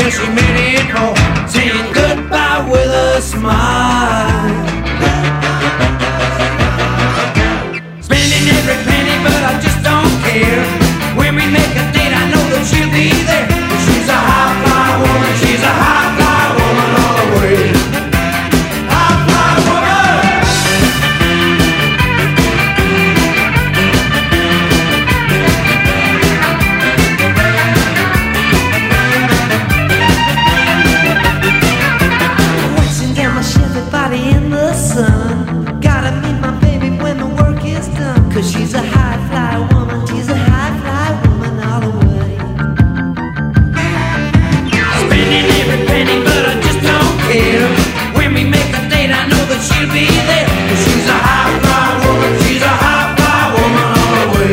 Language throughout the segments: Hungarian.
till she made it home, saying goodbye with a smile. Spending every penny, but I just don't care. When we make a date, I know that she'll be there. She's a high-fly woman, she's a high-fly woman all the way. High-fly woman. Waxing down my Chevy body in the sun. Gotta meet my baby when the work is done. 'Cause she's a high-fly woman, she's a high-fly woman all the way. Spending every penny, but I just don't care. When we make a date, I know that she'll be there. 'Cause she's a high-fly woman, she's a high-fly woman all the way.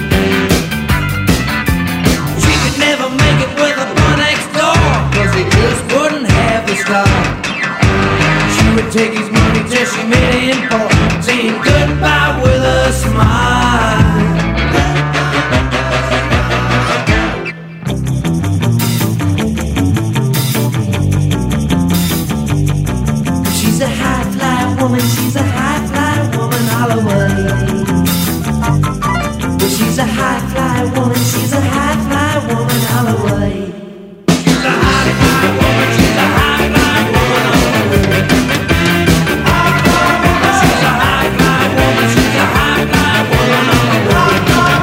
She could never make it with a boy next door, 'cause he just wouldn't have the style. She would take his money till she made him poor, saying goodbye with a smile. She's a high-fly woman, she's a high-fly woman all the way. Well, she's a high-fly woman, she's a high-fly woman all the way. She's a high-fly woman, she's a high-fly woman all the way. She's a high-fly woman, she's a high-fly woman all the way.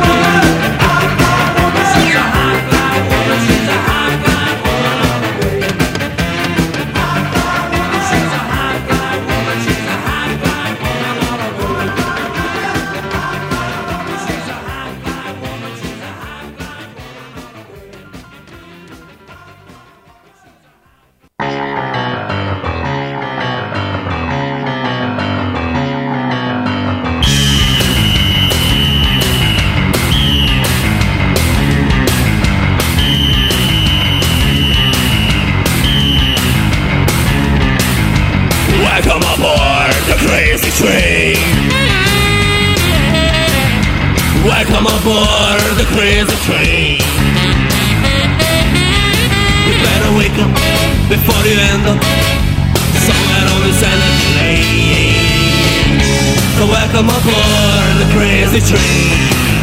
She's a high-fly woman, she's a high-fly woman all the way. She's a high-fly woman, she's a high-fly woman all the way. She's a high-fly woman, she's a high-fly Welcome aboard the crazy train. Welcome aboard the crazy train. You better wake up before you end up somewhere on this energy lane. So welcome aboard the crazy train.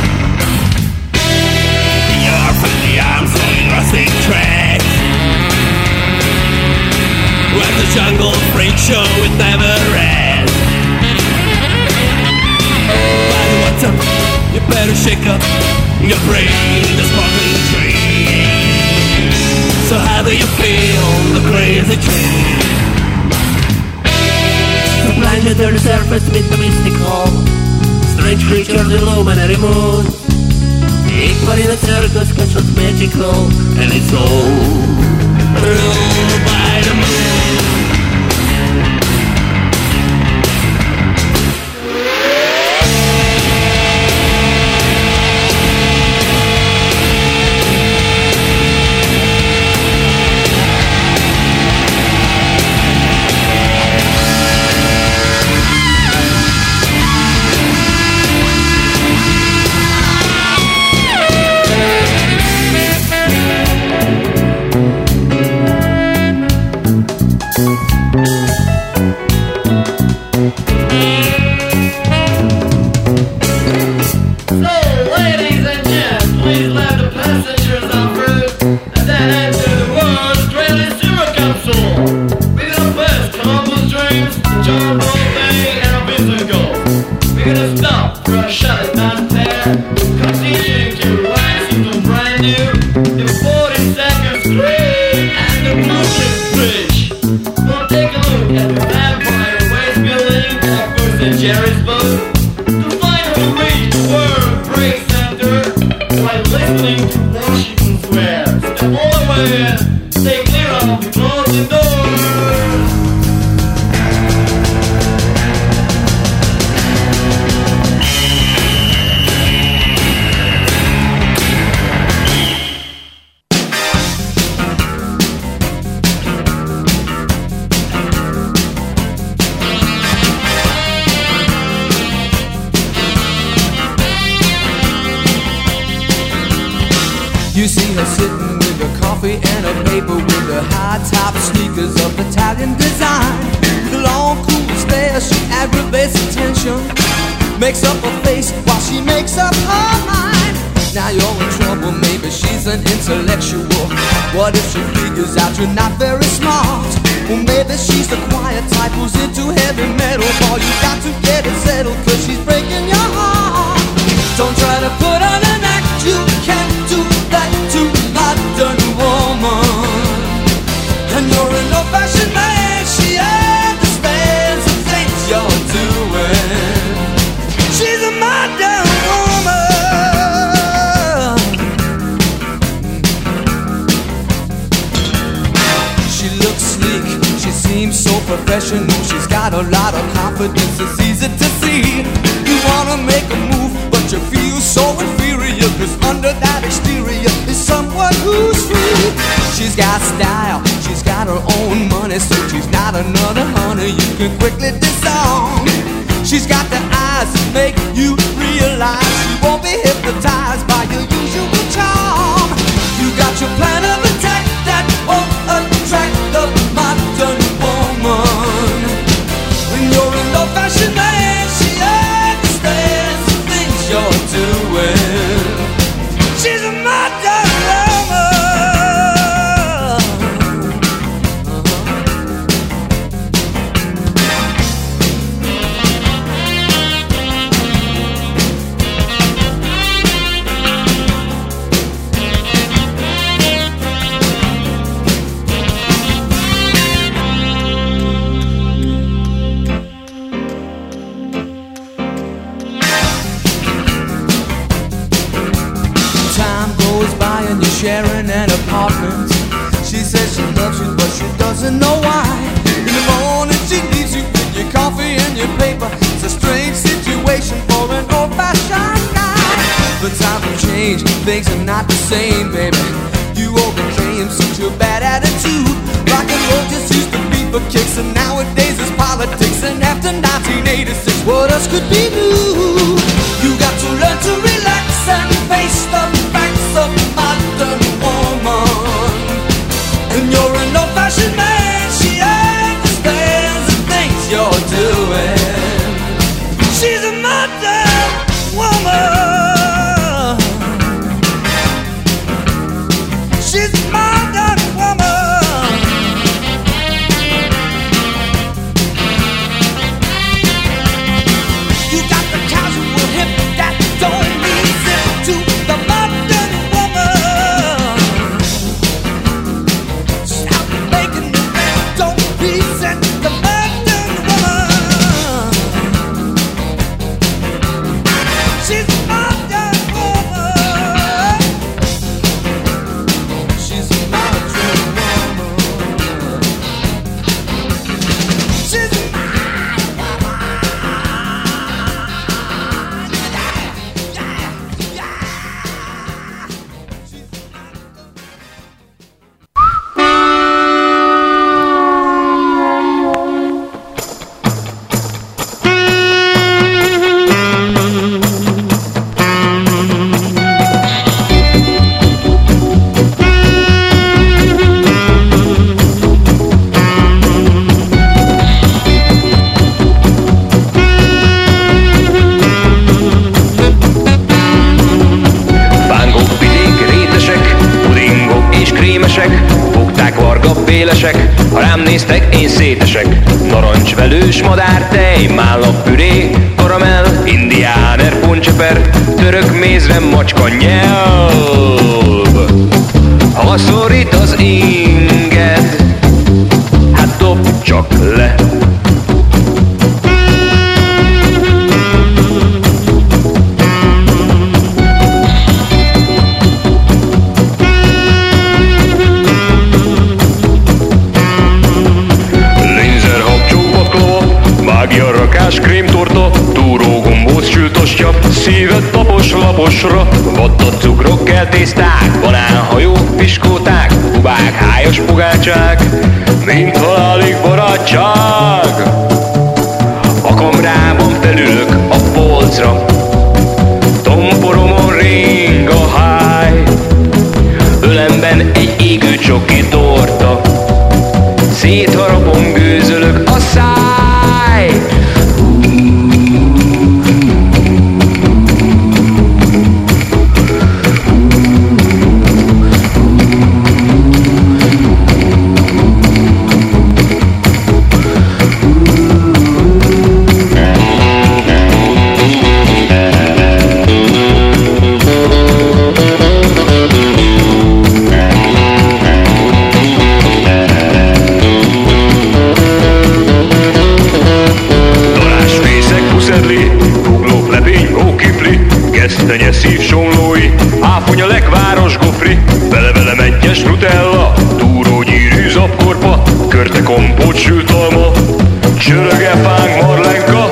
You're from the arms of rusting tracks, where the jungle freak show it never ends. But what's up? You better shake up your brain, the sparkling train. So how do you feel, the crazy train? So plunge to the surface with the mystical strange creatures illumine every moon. Equal in a circus, cause it's magical, and it's all ruled by the moon. Jerry's boat to finally reach the World Trade Center while listening to Washington swear. Step all the way in, stay clear of the closing doors. You see her sitting with a car coffee and a paper with the high-top sneakers of Italian design. With a long, cool stare, she aggravates attention, makes up her face while she makes up her mind. Now you're in trouble, maybe she's an intellectual. What if she figures out you're not very smart? Well, maybe she's the quiet type who's into heavy metal. Boy, you got to get it settled, cause she's breaking your heart. Don't try to put on an act, you can't do that to modern woman. And you're an old-fashioned man, she understands the things you're doing. She's a modern woman. She looks sleek, she seems so professional. She's got a lot of confidence, it's easy to see. You wanna make a move, but you feel so inferior, cause under that exterior is someone who's free. She's got style, she's got her own money, so she's not another honey you can quickly disown. She's got the eyes that make you realize she won't be hypnotized by your usual charm. You got your plan of attack that won't attract the modern woman. When you're an old-fashioned man, she understands the things you're doing. She's a modern woman. Sharing an apartment. She says she loves you, but she doesn't know why. In the morning she leaves you with your coffee and your paper. It's a strange situation for an old-fashioned guy. But times have changed, things are not the same, baby. You overcame such a bad attitude. Rock and roll just used to be for kicks, and nowadays it's politics. And after 1986, what else could be new? You got to learn to relax and face the facts of modern woman. And you're an old-fashioned man, she understands the things you're doing. She's a modern woman. She's a modern woman. You got the casual hip that don't listen to the modern woman. Stop making the man don't resent the modern woman. She's a modern woman. She's a modern woman. She's a ha rám néztek, én szétesek. Narancsvelős madártej, mállapüré, karamell, indiáner, poncseper, török mézre, macska nyelv. Ha szorít az inged, hát dobd csak le. Krémtorta, túró gombóc sültostja, szíved tapos laposra, vatta cukrok, kell tészták, banánhajó, piskóták, kubák, hájas pogácsák, mint halálig barátság. A kamrában felülök a polcra, tomporomon ring a háj, ölemben Ölemben egy égő csoki torta. Szétharapom, gőzölök a száj. Gesztenye szívsomlói, áfonya lekváros gofri, vele-vele mentyes nutella, túró gyűrű zapkorpa, körte kompót sült alma, csöröge fánk marlenka.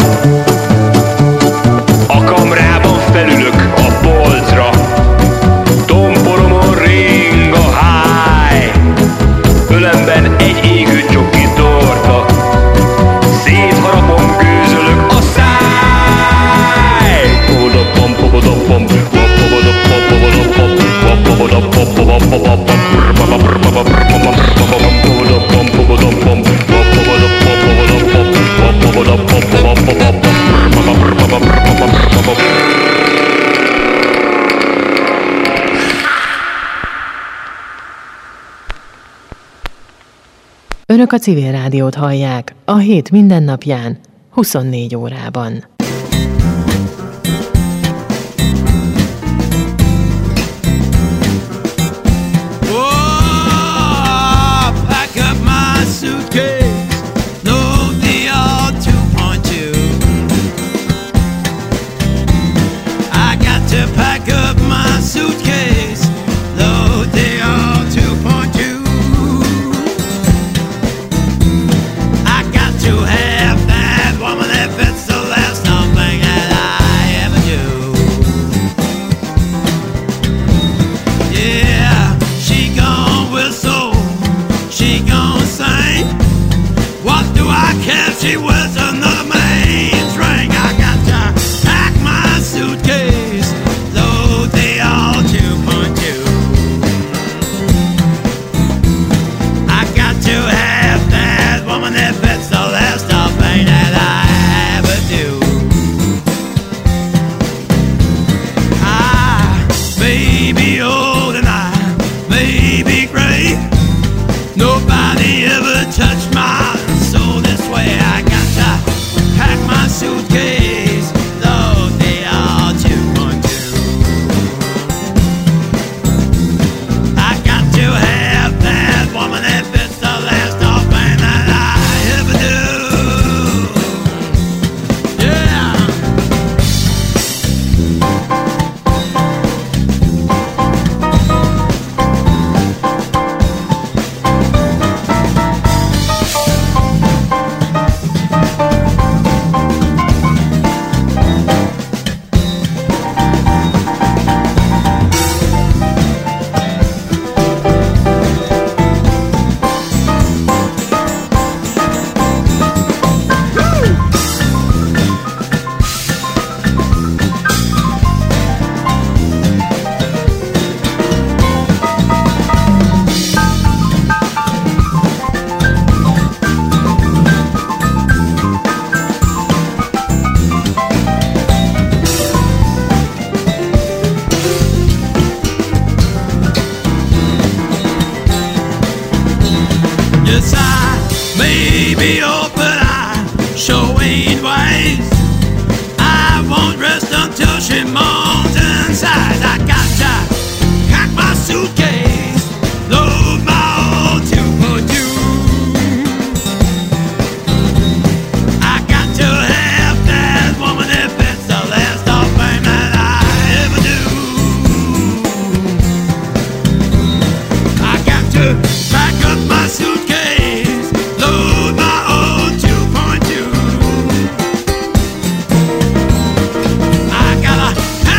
A kamrában felülök a polcra, tomporomon ring a háj. Ölemben egy égő csoki torta, szétharapom, gőzölök a száj. Önök a Civil Rádiót hallják a hét mindennapján, 24 órában. She was another man's ring. I got to pack my suitcase, load the all 2.2. I got to have that woman that fits the last of pain that I ever do. I may be old and I may be gray. Nobody ever touched my soul this way. I got to pack my suitcase, load the all 2.2. I got to have that woman that fits the last of pain that I ever do. Yeah. Yes, I may be old, but I sure ain't wise. I won't rest until she moans and sighs. I got to pack my suitcase, load my old 2.2. I got to have that woman that fits the last of fame that I ever do. I got to pack up my suitcase, load my old 2.2. I gotta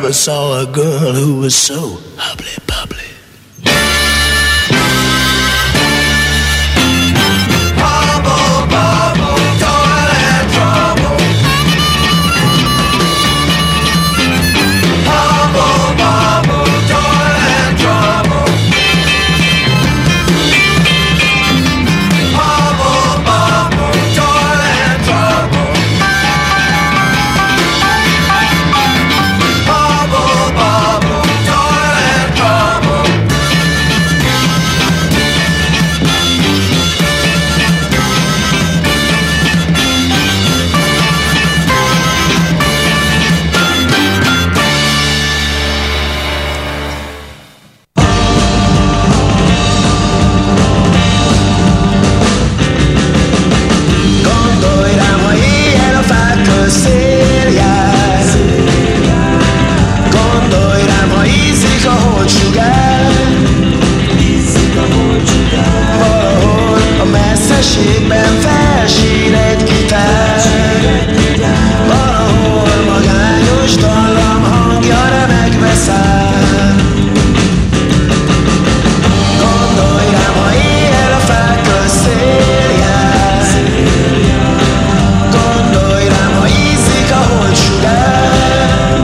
never saw a girl who was so hubbly-bubbly. Bubble, bubble, toilet trouble. Bubble, bubble, toilet trouble. Bubble, bubble, toilet trouble. Bubble, bubble, toilet trouble. Gondolj rám, ha éjjel a fák közt szél jár. Gondolj rám, ha ízik a holdsugár. Valahol a messzeségben felsír egy gitár. Valahol magányos dallam hangja remegve száll. Gondolj rám, ha éjjel a fák közt szél jár. Gondolj rám, ha ízik a holdsugár.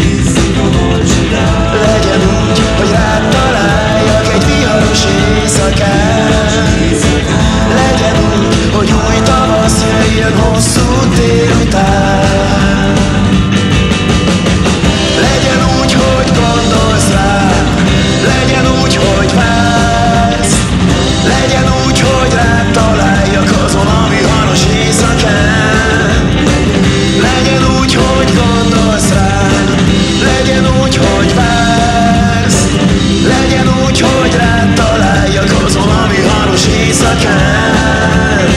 Legyen úgy, hogy rád találjak egy viharos éjszakán. Legyen úgy, hogy új tavasz jöjjön hosszú tél után. Legyen úgy, hogy gondolsz rám. Legyen úgy, hogy vársz. Legyen úgy, hogy rád találjak azon a viharos éjszakán. Legyen úgy, hogy gondolsz rám. Legyen úgy, hogy vársz. Legyen úgy, hogy rád találjak azon a viharos éjszakán.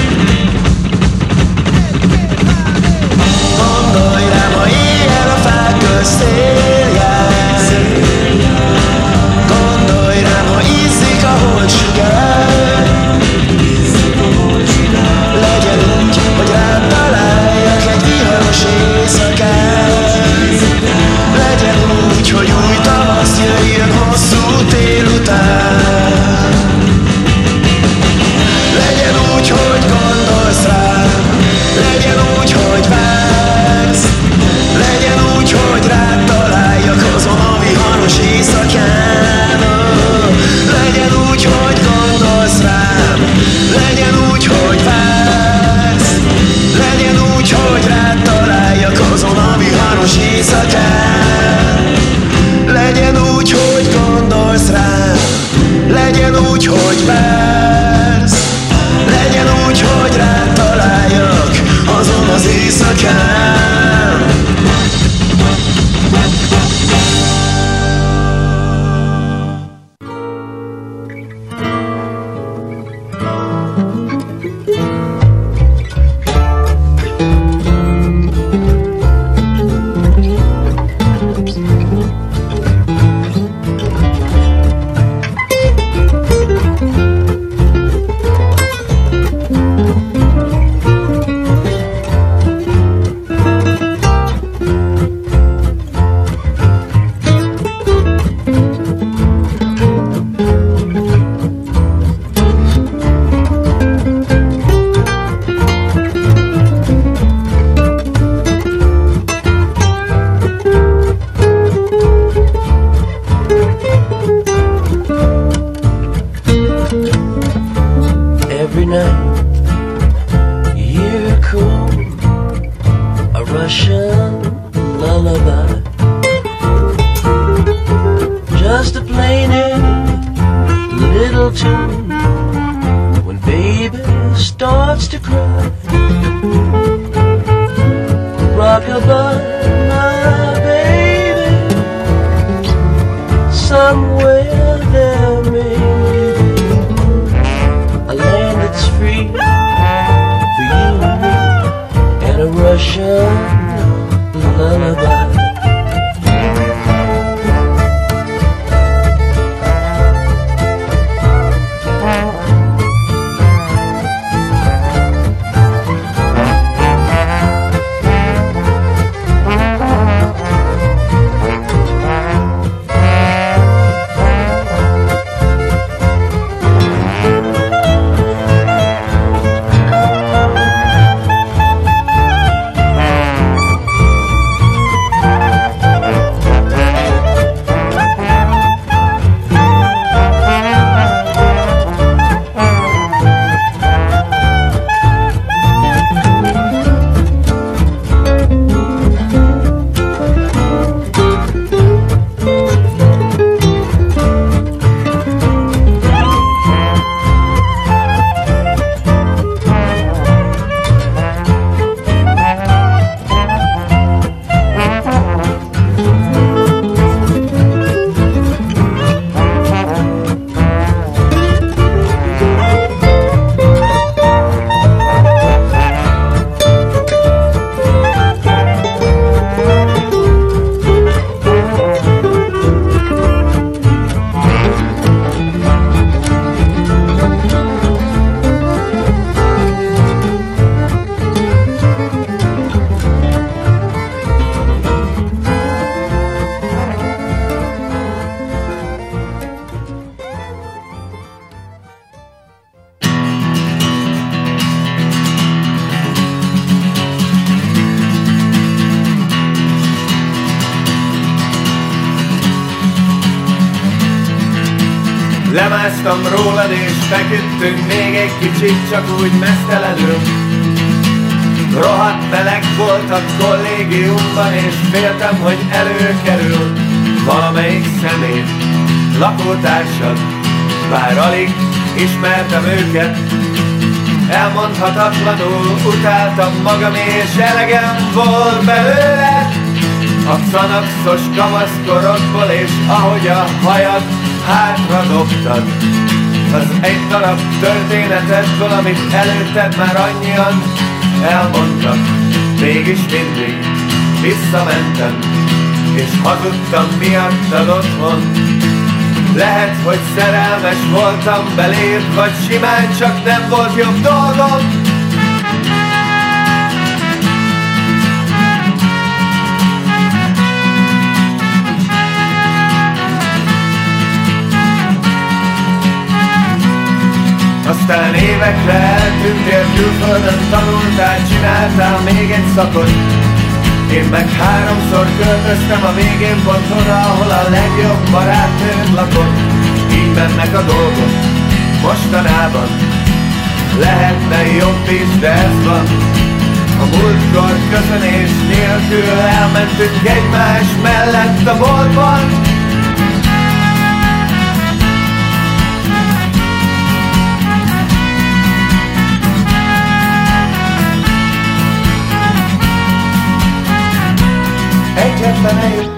Gondolj rám, ha éjjel a fák közt szél jár. Gondolj rám, ha ízik a holdsugár. Legyen úgy, hogy rád találjak egy viharos éjszakán. Legyen úgy, hogy új tavasz jöjjön hosszú tél után. Legyen úgy, hogy gondolsz rám. Legyen úgy, hogy vársz. Legyen úgy, hogy rád találjak azon a viharos éjszakán. Legyen úgy, hogy gondolsz rám. Legyen úgy, hogy vársz. Legyen úgy, hogy rád találjak azon a viharos éjszakán. Legyen úgy, hogy gondolsz rám. Legyen úgy, hogy vársz. Legyen úgy, hogy rád találjak azon az éjszakán. Every night you hear a cool, a Russian lullaby. Just a plain little tune when baby starts to cry. Rock-a-bye, my baby, somewhere there may be a land that's free for you and me, and a Russian lullaby. Lemásztam rólad és feküdtünk még egy kicsit, csak úgy mesztelenül. Rohadt meleg volt a kollégiumban, és féltem, hogy előkerül valamelyik személy, lakótársad, bár alig ismertem őket. Elmondhatatlanul utáltam magam, és elegem volt belőle a xanaxos kamaszkorodból, és ahogy a hajad hátra dobtad, az egy darab történetedből, amit előtted már annyian elmondtak. Mégis mindig visszamentem, és hazudtam miattad otthon. Lehet, hogy szerelmes voltam beléd, vagy simán csak nem volt jobb dolgom. Aztán évekre eltűntél külföldön, tanultál, csináltál még egy szakot. Én meg 3-szor költöztem a végén pont oda, ahol a legjobb barátnőd lakott. Így mennek a dolgok mostanában, lehetne jobb is, de ez van. A múltkor köszönés nélkül elmentünk egymás mellett a boltban. Egyetlen egy